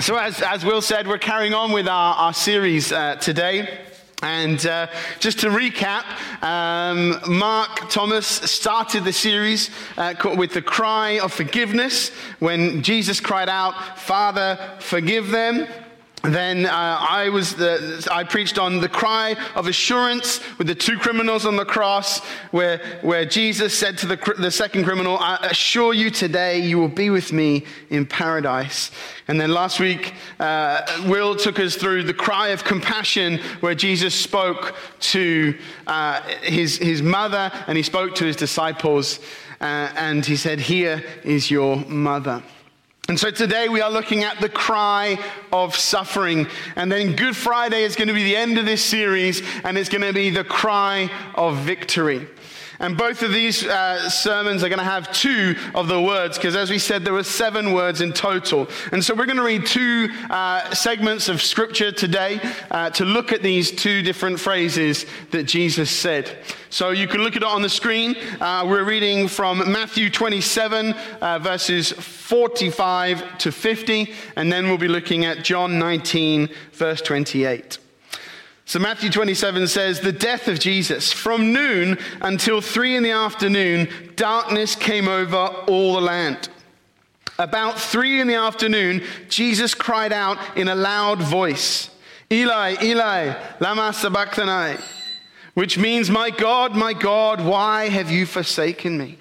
So as Will said, we're carrying on with our series today. And just to recap, Mark Thomas started the series with the cry of forgiveness when Jesus cried out, "Father, forgive them." Then I preached on the cry of assurance with the two criminals on the cross, where Jesus said to the second criminal, "I assure you today you will be with me in paradise." And then last week, Will took us through the cry of compassion, where Jesus spoke to his mother and he spoke to his disciples, and he said, "Here is your mother." And so today we are looking at the cry of suffering. And then Good Friday is going to be the end of this series, and it's going to be the cry of victory. And both of these sermons are going to have two of the words, because as we said, there were 7 words in total. And so we're going to read 2 segments of scripture today to look at these 2 different phrases that Jesus said. So you can look at it on the screen. We're reading from Matthew 27, verses 45 to 50, and then we'll be looking at John 19, verse 28. So Matthew 27 says, "The death of Jesus. From noon until 3 p.m, darkness came over all the land. About 3 p.m, Jesus cried out in a loud voice, 'Eli, Eli, lama sabachthani,' which means, my God, why have you forsaken me?"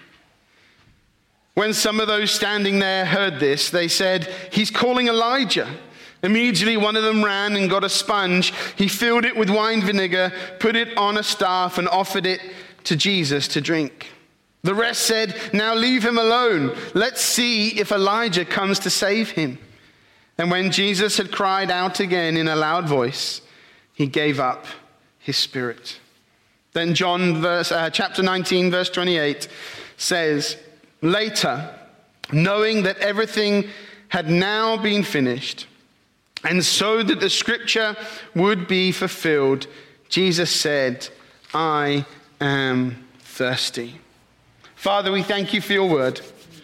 When some of those standing there heard this, they said, "He's calling Elijah." Immediately one of them ran and got a sponge. He filled it with wine vinegar, put it on a staff, and offered it to Jesus to drink. The rest said, "Now leave him alone. Let's see if Elijah comes to save him." And when Jesus had cried out again in a loud voice, he gave up his spirit. Then John chapter 19, verse 28 says, "Later, knowing that everything had now been finished, and so that the scripture would be fulfilled, Jesus said, 'I am thirsty.'" Father, we thank you for your word.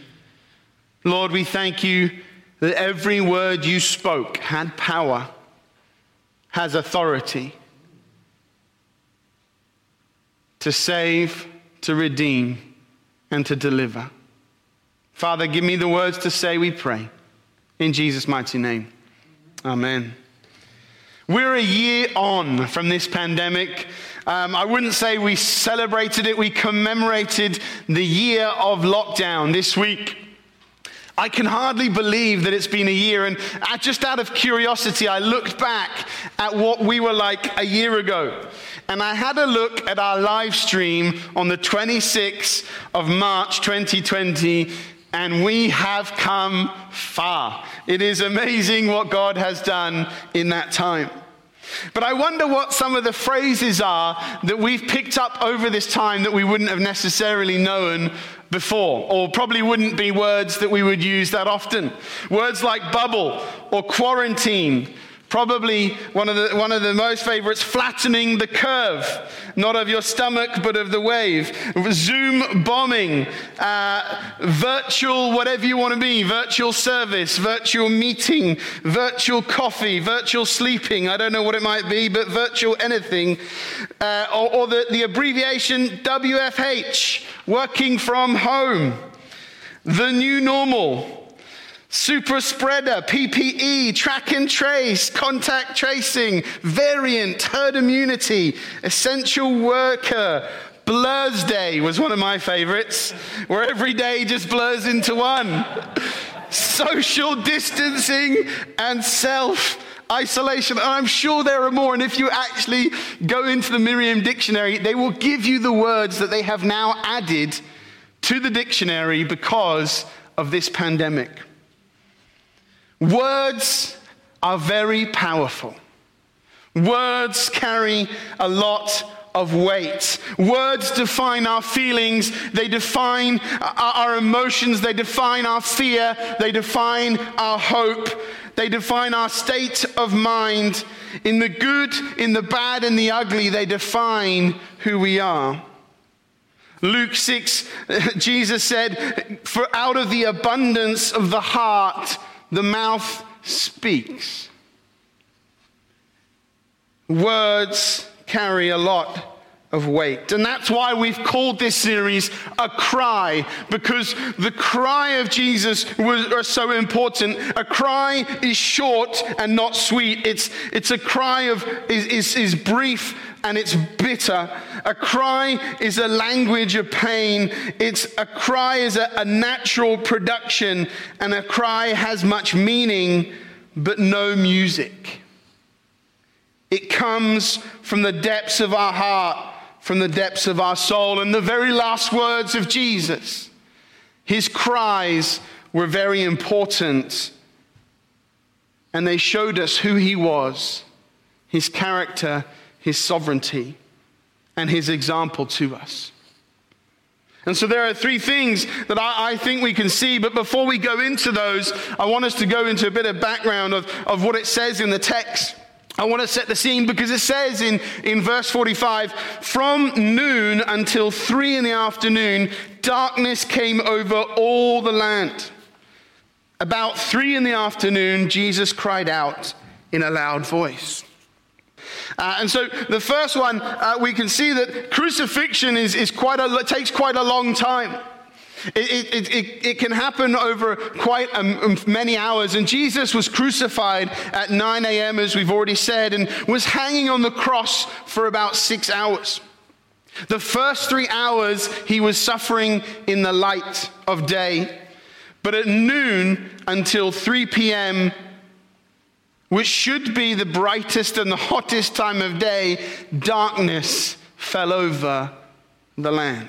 Lord, we thank you that every word you spoke had power, has authority to save, to redeem, and to deliver. Father, give me the words to say, we pray. In Jesus' mighty name. Amen. We're a year on from this pandemic. I wouldn't say we celebrated it. We commemorated the year of lockdown this week. I can hardly believe that it's been a year. And just out of curiosity, I looked back at what we were like a year ago. And I had a look at our live stream on the 26th of March 2020. And we have come far. It is amazing what God has done in that time. But I wonder what some of the phrases are that we've picked up over this time that we wouldn't have necessarily known before, or probably wouldn't be words that we would use that often. Words like bubble or quarantine. Probably one of the most favorites, flattening the curve, not of your stomach, but of the wave. Zoom bombing, virtual whatever you want to be, virtual service, virtual meeting, virtual coffee, virtual sleeping. I don't know what it might be, but virtual anything. Or the abbreviation WFH, working from home. The new normal. Super spreader, PPE, track and trace, contact tracing, variant, herd immunity, essential worker. Blurs Day was one of my favorites, where every day just blurs into one. Social distancing and self-isolation. And I'm sure there are more. And if you actually go into the Merriam Dictionary, they will give you the words that they have now added to the dictionary because of this pandemic. Words are very powerful. Words carry a lot of weight. Words define our feelings. They define our emotions. They define our fear. They define our hope. They define our state of mind. In the good, in the bad, and the ugly, they define who we are. Luke 6, Jesus said, "For out of the abundance of the heart, the mouth speaks. Words carry a lot of weight. And that's why we've called this series A Cry, because the cry of Jesus was so important. A cry is short and not sweet. It's a cry is brief and it's bitter. A cry is a language of pain. A cry is a natural production, and a cry has much meaning but no music. It comes from the depths of our heart, from the depths of our soul. And the very last words of Jesus, his cries were very important. And they showed us who he was, his character, his sovereignty, and his example to us. And so there are three things that I think we can see. But before we go into those, I want us to go into a bit of background of what it says in the text. I want to set the scene because it says in verse 45, from noon until 3 p.m, darkness came over all the land. About 3 p.m, Jesus cried out in a loud voice. And so the first one, we can see that crucifixion takes quite a long time. It can happen over quite many hours. And Jesus was crucified at 9 a.m., as we've already said, and was hanging on the cross for about 6 hours. The first 3 hours, he was suffering in the light of day. But at noon until 3 p.m., which should be the brightest and the hottest time of day, darkness fell over the land.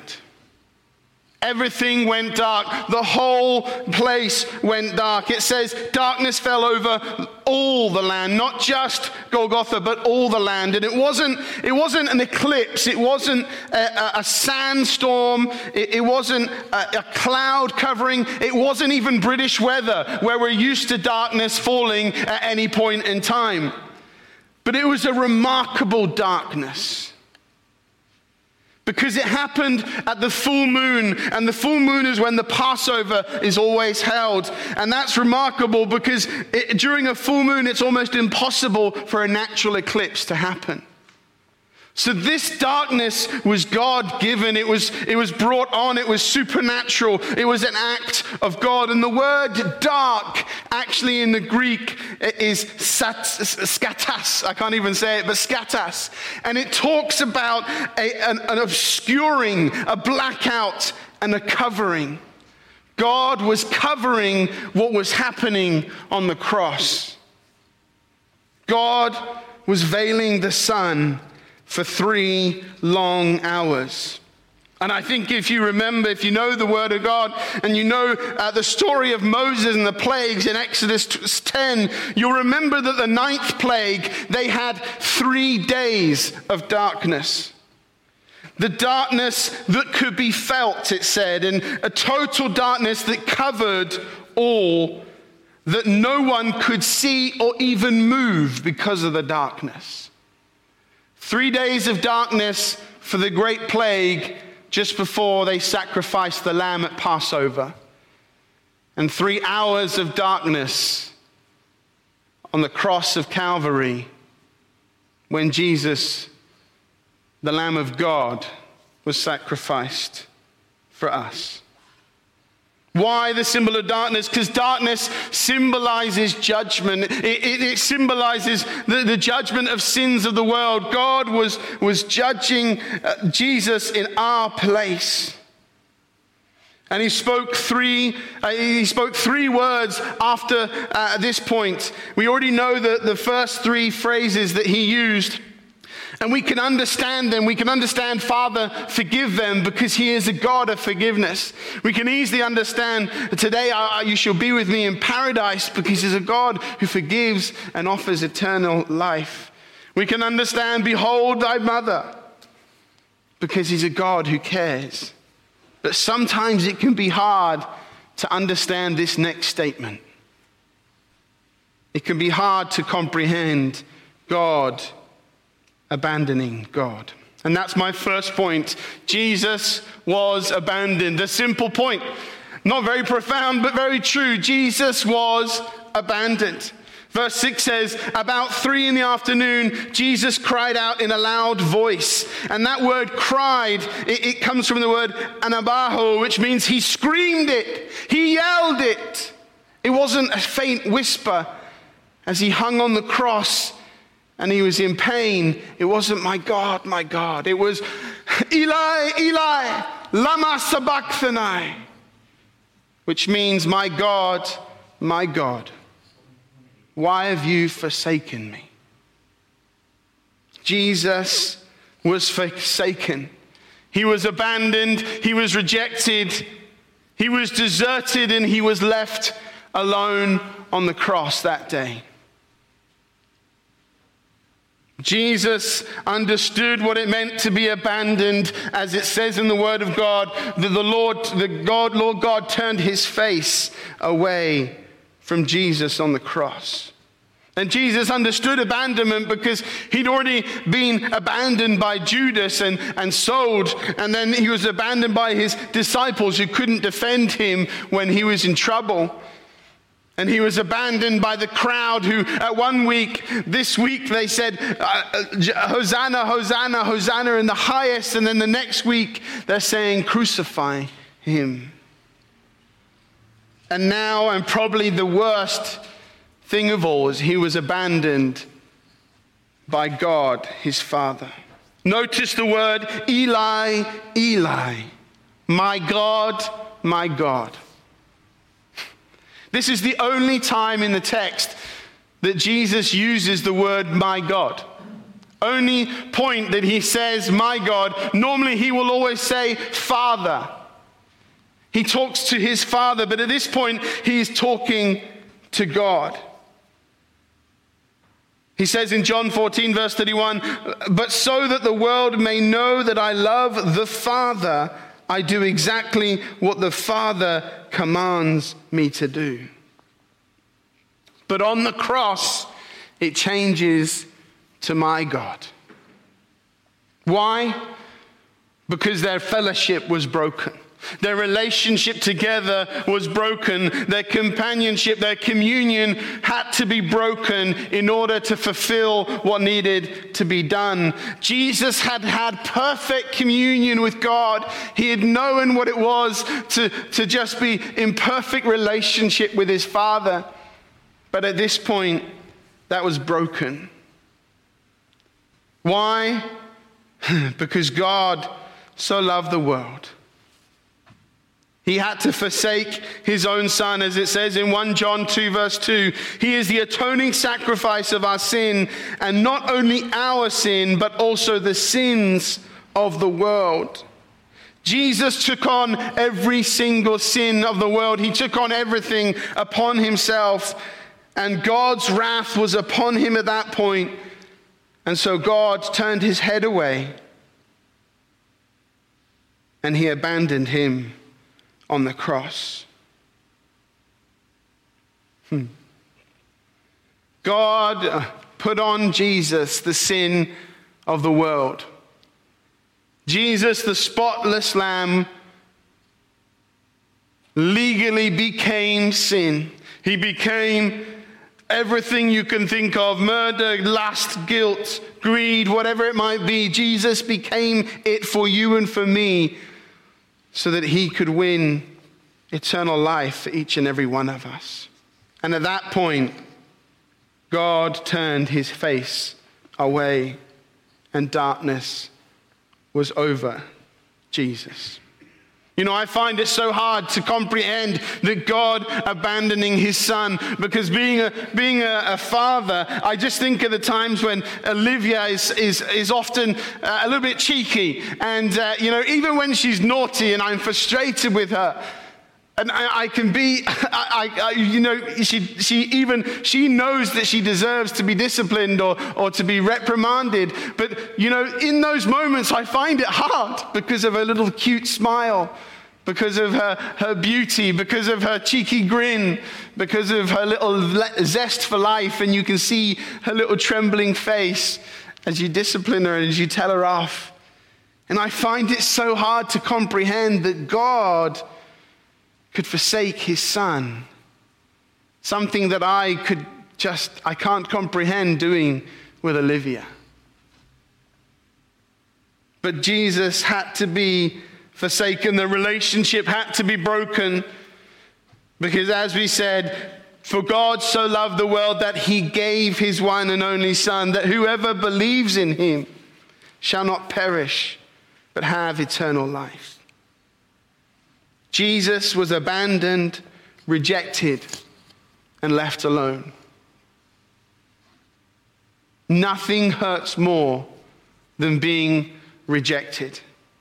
Everything went dark. The whole place went dark. It says darkness fell over all the land, not just Golgotha, but all the land. And it wasn't an eclipse. It wasn't a sandstorm. It wasn't a cloud covering. It wasn't even British weather, where we're used to darkness falling at any point in time. But it was a remarkable darkness. Because it happened at the full moon, and the full moon is when the Passover is always held. And that's remarkable because during a full moon, it's almost impossible for a natural eclipse to happen. So this darkness was God-given. It was brought on. It was supernatural. It was an act of God. And the word dark, actually in the Greek, is skatas. I can't even say it, but skatas. And it talks about an obscuring, a blackout, and a covering. God was covering what was happening on the cross. God was veiling the sun for 3 long hours. And I think if you know the word of God, and you know the story of Moses and the plagues in Exodus 10, you'll remember that the 9th plague, they had 3 days of darkness. The darkness that could be felt, it said, and a total darkness that covered all, that no one could see or even move because of the darkness. 3 days of darkness for the great plague just before they sacrificed the lamb at Passover. And 3 hours of darkness on the cross of Calvary when Jesus, the Lamb of God, was sacrificed for us. Why the symbol of darkness? Because darkness symbolizes judgment. It symbolizes the judgment of sins of the world. God was judging Jesus in our place. And he spoke three words after this point. We already know the first 3 phrases that he used. And we can understand them. We can understand, Father, forgive them, because he is a God of forgiveness. We can easily understand, today you shall be with me in paradise, because he's a God who forgives and offers eternal life. We can understand, behold thy mother, because he's a God who cares. But sometimes it can be hard to understand this next statement. It can be hard to comprehend God abandoning God. And that's my first point. Jesus was abandoned. A simple point. Not very profound, but very true. Jesus was abandoned. Verse 6 says, about 3 p.m, Jesus cried out in a loud voice. And that word cried, it comes from the word anabaho, which means he screamed it. He yelled it. It wasn't a faint whisper as he hung on the cross and he was in pain. It wasn't, my God, my God. It was, Eli, Eli, lama sabachthani, which means, my God, why have you forsaken me? Jesus was forsaken. He was abandoned. He was rejected. He was deserted, and he was left alone on the cross that day. Jesus understood what it meant to be abandoned, as it says in the Word of God, that Lord God turned his face away from Jesus on the cross. And Jesus understood abandonment because he'd already been abandoned by Judas and sold, and then he was abandoned by his disciples who couldn't defend him when he was in trouble. And he was abandoned by the crowd who this week they said, Hosanna, Hosanna, Hosanna in the highest. And then the next week they're saying, crucify him. And now, and probably the worst thing of all, is he was abandoned by God, his Father. Notice the word Eli, Eli, my God, my God. This is the only time in the text that Jesus uses the word my God. Only point that he says my God. Normally he will always say Father. He talks to his Father, but at this point he is talking to God. He says in John 14 verse 31, but so that the world may know that I love the Father, I do exactly what the Father commands me to do. But on the cross, it changes to my God. Why? Because their fellowship was broken. Their relationship together was broken. Their companionship, their communion had to be broken in order to fulfill what needed to be done. Jesus had had perfect communion with God. He had known what it was to just be in perfect relationship with his Father. But at this point, that was broken. Why? Because God so loved the world. He had to forsake his own Son, as it says in 1 John 2 verse 2. He is the atoning sacrifice of our sin, and not only our sin, but also the sins of the world. Jesus took on every single sin of the world. He took on everything upon himself, and God's wrath was upon him at that point. And so God turned his head away, and he abandoned him on the cross. God put on Jesus the sin of the world. Jesus, the spotless Lamb, legally became sin. He became everything you can think of: murder, lust, guilt, greed, whatever it might be. Jesus became it for you and for me, so that he could win eternal life for each and every one of us. And at that point, God turned his face away, and darkness was over Jesus. You know, I find it so hard to comprehend that God abandoning his Son, because being a father, I just think of the times when Olivia is often a little bit cheeky, and even when she's naughty and I'm frustrated with her, and I can be, she knows that she deserves to be disciplined or to be reprimanded. But, in those moments, I find it hard because of her little cute smile, because of her beauty, because of her cheeky grin, because of her little zest for life. And you can see her little trembling face as you discipline her and as you tell her off. And I find it so hard to comprehend that God could forsake his Son, something that I I can't comprehend doing with Olivia. But Jesus had to be forsaken. The relationship had to be broken because, as we said, for God so loved the world that he gave his one and only Son, that whoever believes in him shall not perish, but have eternal life. Jesus was abandoned, rejected, and left alone. Nothing hurts more than being rejected.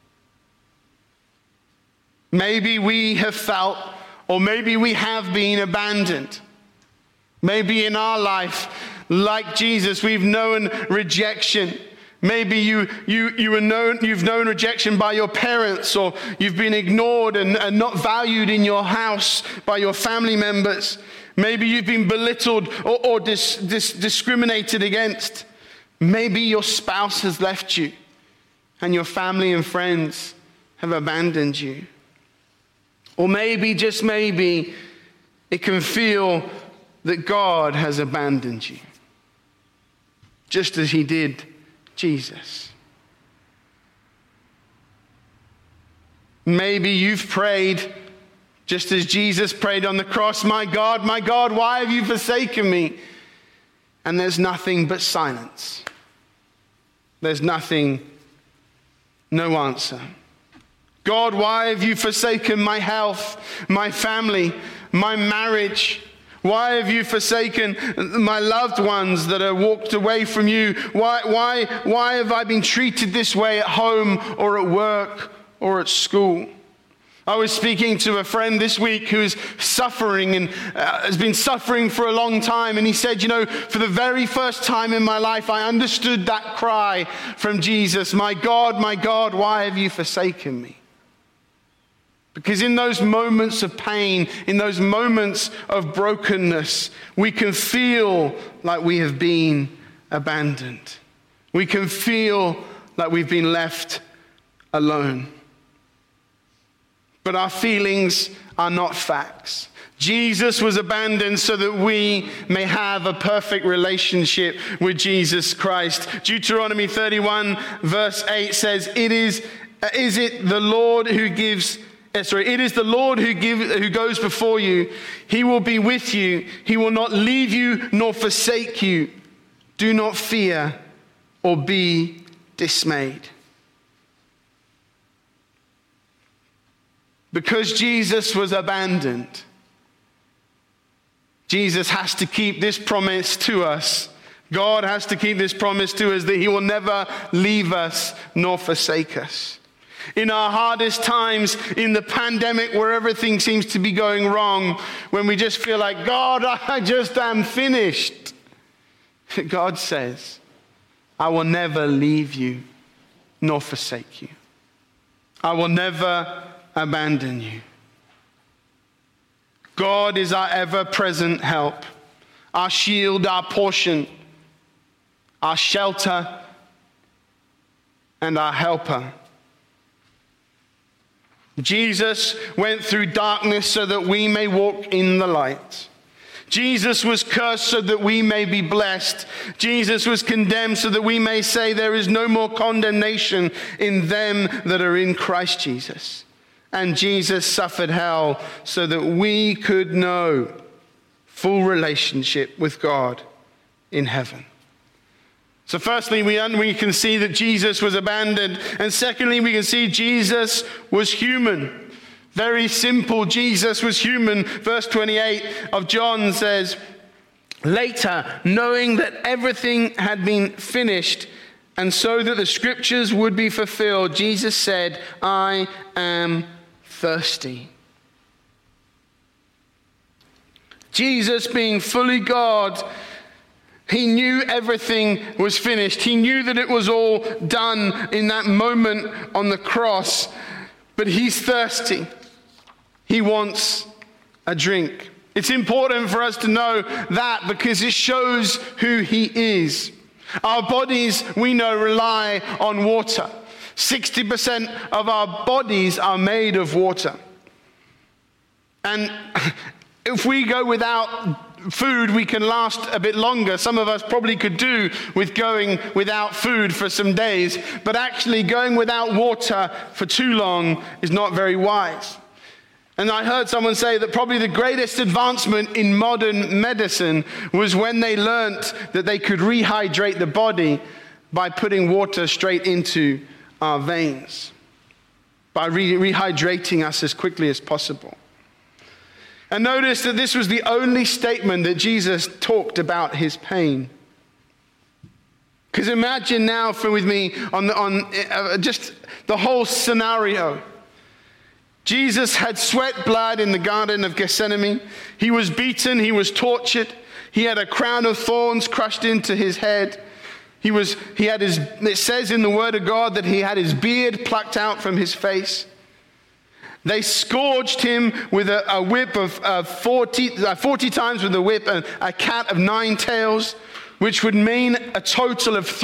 Maybe we have felt, or maybe we have been abandoned. Maybe in our life, like Jesus, we've known rejection. Maybe you've known rejection by your parents, or you've been ignored and not valued in your house by your family members. Maybe you've been belittled or discriminated against. Maybe your spouse has left you and your family and friends have abandoned you. Or maybe, just maybe, it can feel that God has abandoned you, just as he did Jesus. Maybe you've prayed just as Jesus prayed on the cross, my God, why have you forsaken me? And there's nothing but silence. There's nothing, no answer. God, why have you forsaken my health, my family, my marriage? Why have you forsaken my loved ones that have walked away from you? Why have I been treated this way at home or at work or at school? I was speaking to a friend this week who's suffering and has been suffering for a long time. And he said, for the very first time in my life, I understood that cry from Jesus, my God, why have you forsaken me? Because in those moments of pain, in those moments of brokenness, we can feel like we have been abandoned. We can feel like we've been left alone. But our feelings are not facts. Jesus was abandoned so that we may have a perfect relationship with Jesus Christ. Deuteronomy 31 verse 8 says, It is the Lord who goes before you. He will be with you. He will not leave you nor forsake you. Do not fear or be dismayed. Because Jesus was abandoned, Jesus has to keep this promise to us. God has to keep this promise to us that he will never leave us nor forsake us. In our hardest times, in the pandemic where everything seems to be going wrong, when we just feel like, God, I just am finished. God says, I will never leave you nor forsake you. I will never abandon you. God is our ever-present help, our shield, our portion, our shelter, and our helper. Jesus went through darkness so that we may walk in the light. Jesus was cursed so that we may be blessed. Jesus was condemned so that we may say there is no more condemnation in them that are in Christ Jesus. And Jesus suffered hell so that we could know full relationship with God in heaven. So firstly, we can see that Jesus was abandoned. And secondly, we can see Jesus was human. Very simple, Jesus was human. Verse 28 of John says, Later, knowing that everything had been finished, and so that the scriptures would be fulfilled, Jesus said, I am thirsty. Jesus, being fully God, he knew everything was finished. He knew that it was all done in that moment on the cross. But he's thirsty. He wants a drink. It's important for us to know that because it shows who he is. Our bodies, we know, rely on water. 60% of our bodies are made of water. And if we go without food, we can last a bit longer. Some of us probably could do with going without food for some days, but actually going without water for too long is not very wise. And I heard someone say that probably the greatest advancement in modern medicine was when they learnt that they could rehydrate the body by putting water straight into our veins, by rehydrating us as quickly as possible. And notice that this was the only statement that Jesus talked about his pain. Because imagine now with me on just the whole scenario. Jesus had sweat blood in the Garden of Gethsemane. He was beaten, he was tortured. He had a crown of thorns crushed into his head. It says in the Word of God that he had his beard plucked out from his face. They scourged him with a whip of 40 times with a whip, and a cat of 9 tails, which would mean a total of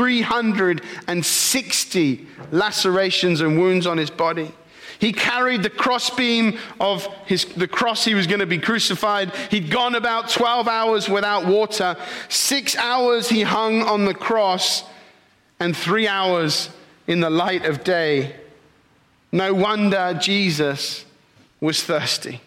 360 lacerations and wounds on his body. He carried the crossbeam of the cross he was going to be crucified. He'd gone about 12 hours without water. 6 hours he hung on the cross, and 3 hours in the light of day. No wonder Jesus was thirsty.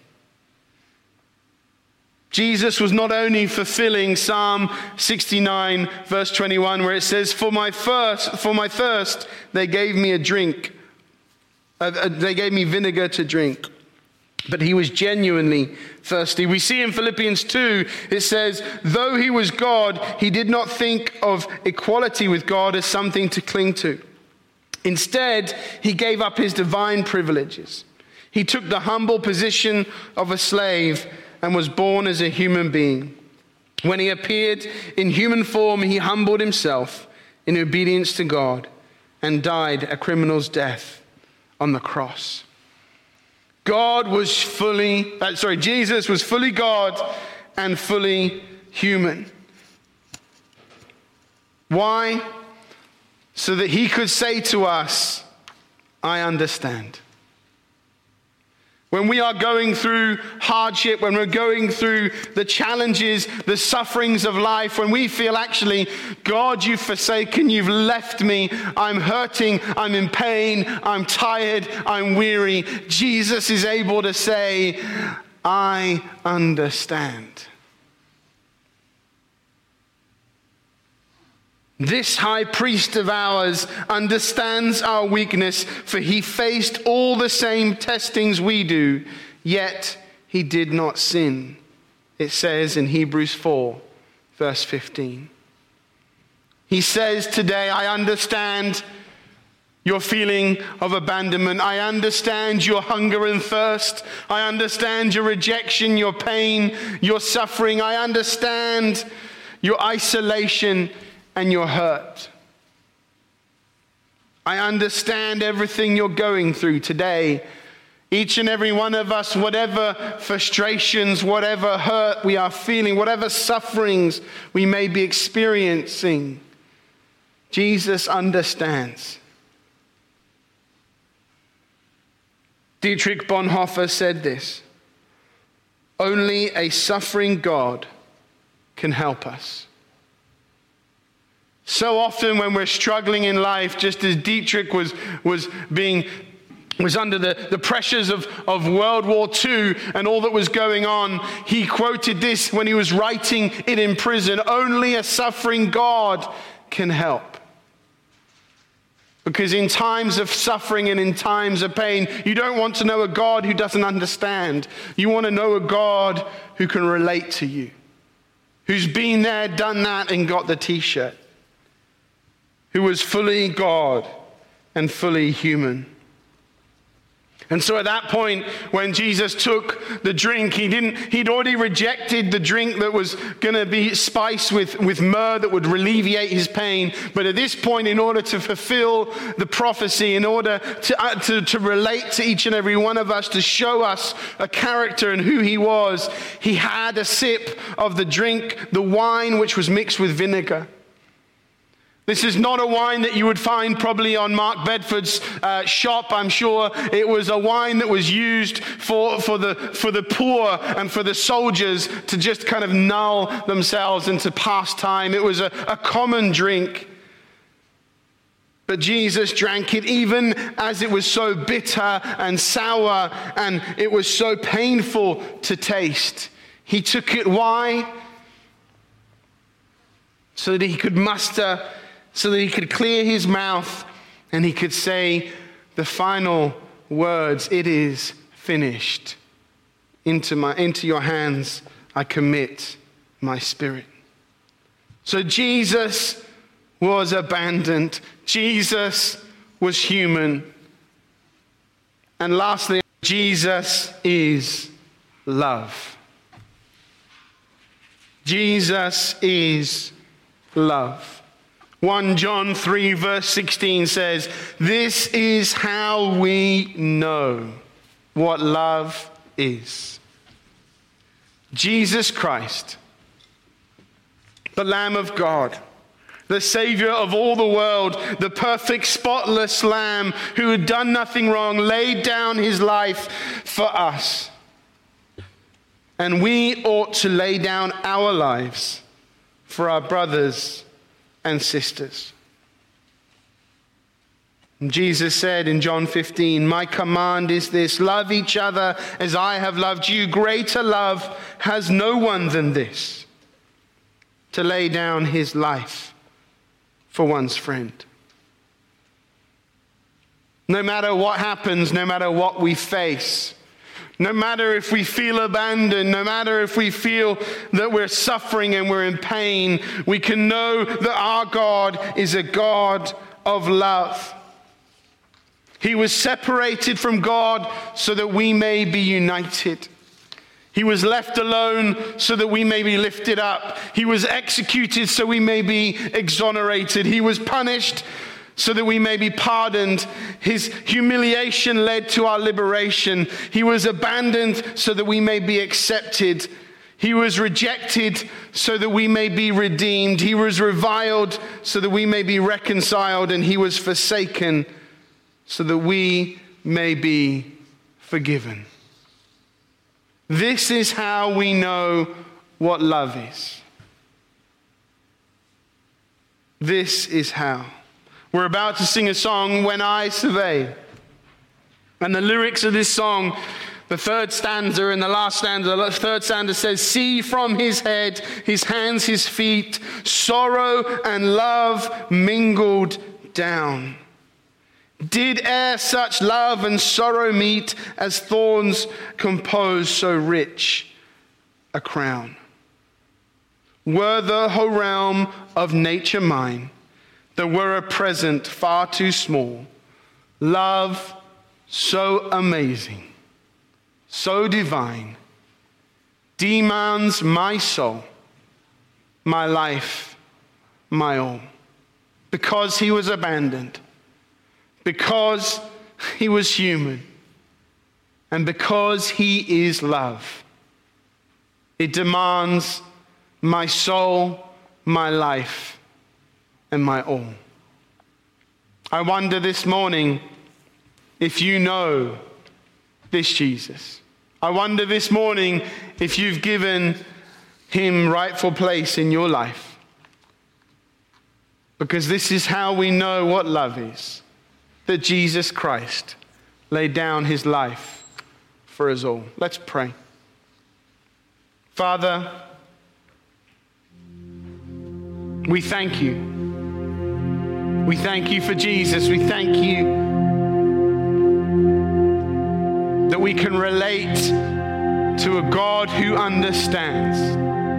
Jesus was not only fulfilling Psalm 69, verse 21, where it says, For my thirst, they gave me a drink. They gave me vinegar to drink. But he was genuinely thirsty. We see in Philippians 2, it says, though he was God, he did not think of equality with God as something to cling to. Instead, he gave up his divine privileges. He took the humble position of a slave and was born as a human being. When he appeared in human form, he humbled himself in obedience to God and died a criminal's death on the cross. Jesus was fully God and fully human. Why? So that he could say to us, I understand. When we are going through hardship, when we're going through the challenges, the sufferings of life, when we feel actually, God, you've forsaken, you've left me, I'm hurting, I'm in pain, I'm tired, I'm weary, Jesus is able to say, I understand. This high priest of ours understands our weakness, for he faced all the same testings we do, yet he did not sin. It says in Hebrews 4, verse 15. He says today, I understand your feeling of abandonment. I understand your hunger and thirst. I understand your rejection, your pain, your suffering. I understand your isolation and your hurt. I understand everything you're going through today. Each and every one of us, whatever frustrations, whatever hurt we are feeling, whatever sufferings we may be experiencing, Jesus understands. Dietrich Bonhoeffer said this: only a suffering God can help us. So often when we're struggling in life, just as Dietrich was under the pressures of World War II and all that was going on, he quoted this when he was writing it in prison: only a suffering God can help. Because in times of suffering and in times of pain, you don't want to know a God who doesn't understand. You want to know a God who can relate to you, who's been there, done that, and got the t-shirt, who was fully God and fully human. And so at that point, when Jesus took the drink, he'd already rejected the drink that was going to be spiced with myrrh that would alleviate his pain. But at this point, in order to fulfill the prophecy, in order to relate to each and every one of us, to show us a character and who he was, he had a sip of the drink, the wine which was mixed with vinegar. This is not a wine that you would find probably on Mark Bedford's shop. I'm sure it was a wine that was used for the poor and for the soldiers to just kind of null themselves and to pass time. It was a common drink. But Jesus drank it even as it was so bitter and sour and it was so painful to taste. He took it. Why? So that he could muster, so that he could clear his mouth and he could say the final words, "It is finished. Into your hands I commit my spirit." So Jesus was abandoned. Jesus was human. And lastly, Jesus is love. Jesus is love. 1 John 3 verse 16 says, "This is how we know what love is." Jesus Christ, the Lamb of God, the Savior of all the world, the perfect, spotless Lamb who had done nothing wrong, laid down his life for us. And we ought to lay down our lives for our brothers and sisters. And Jesus said in John 15, "My command is this, love each other as I have loved you. Greater love has no one than this, to lay down his life for one's friend." No matter what happens, no matter what we face, no matter if we feel abandoned, no matter if we feel that we're suffering and we're in pain, we can know that our God is a God of love. He was separated from God so that we may be united. He was left alone so that we may be lifted up. He was executed so we may be exonerated. He was punished so that we may be pardoned. His humiliation led to our liberation. He was abandoned so that we may be accepted. He was rejected so that we may be redeemed. He was reviled so that we may be reconciled. And he was forsaken so that we may be forgiven. This is how we know what love is. This is how. We're about to sing a song, "When I Survey." And the lyrics of this song, the third stanza and the last stanza, the third stanza says, "See from his head, his hands, his feet, sorrow and love mingled down. Did e'er such love and sorrow meet, as thorns compose so rich a crown? Were the whole realm of nature mine, there were a present far too small. Love so amazing, so divine, demands my soul, my life, my all." Because he was abandoned, because he was human, and because he is love, it demands my soul, my life, and my all. I wonder this morning if you know this Jesus. I wonder this morning if you've given him rightful place in your life. Because this is how we know what love is. That Jesus Christ laid down his life for us all. Let's pray. Father, we thank you. We thank you for Jesus. We thank you that we can relate to a God who understands.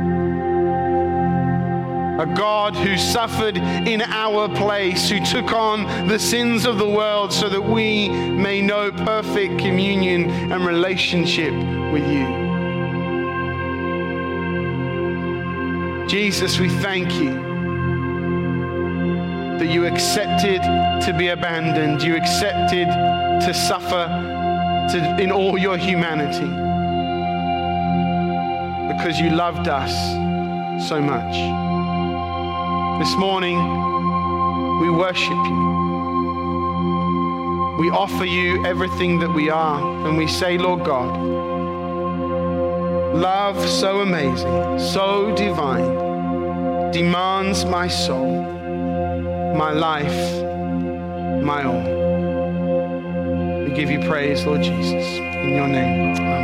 A God who suffered in our place, who took on the sins of the world so that we may know perfect communion and relationship with you. Jesus, we thank you that you accepted to be abandoned. You accepted to suffer in all your humanity because you loved us so much. This morning, We worship you. We offer you everything that we are, and we say, Lord God, love so amazing, so divine, demands my soul, my life, my all. We give you praise, Lord Jesus. In your name, amen.